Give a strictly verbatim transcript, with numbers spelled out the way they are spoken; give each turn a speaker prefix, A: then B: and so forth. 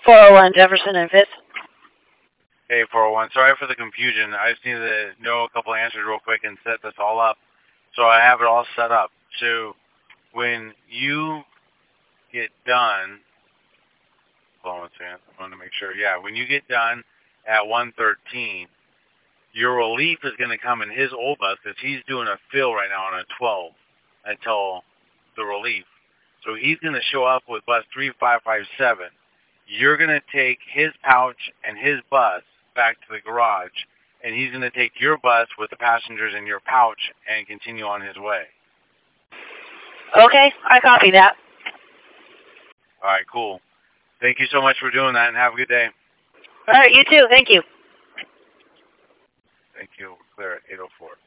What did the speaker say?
A: four oh one Jefferson and Fifth.
B: Hey, four oh one. Sorry for the confusion. I just need to know a couple answers real quick and set this all up. So I have it all set up. So when you get done, hold on one second. I want to make sure. Yeah, when you get done at one thirteen, your relief is going to come in his old bus because he's doing a fill right now on a twelve until the relief. So he's going to show up with bus three five five seven. You're going to take his pouch and his bus back to the garage, and he's going to take your bus with the passengers in your pouch and continue on his way.
A: Okay, I copy that.
B: All right, cool. Thank you so much for doing that, and have a good day.
A: All right, you too. Thank you.
B: Thank you. We're clear at eight oh four.